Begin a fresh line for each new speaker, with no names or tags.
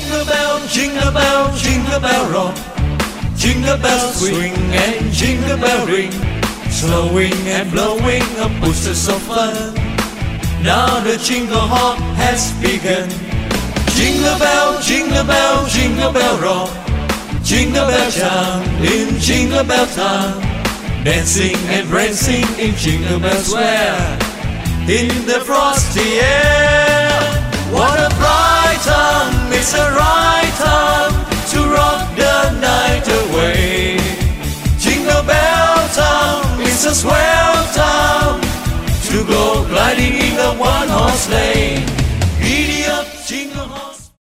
jingle bell, jingle bell rock. Jingle bells swing and jingle bell ring, slowing and blowing up bushels of fun. Now the jingle hop has begun. Jingle bell, jingle bell, jingle bell rock. Jingle bell chime in jingle bell time, dancing and prancing in Jingle Bell Square, in the frosty air. What a bright time, it's the right time to rock the night away. Jingle bell time, it's a swell time to go gliding in the one-horse sleigh.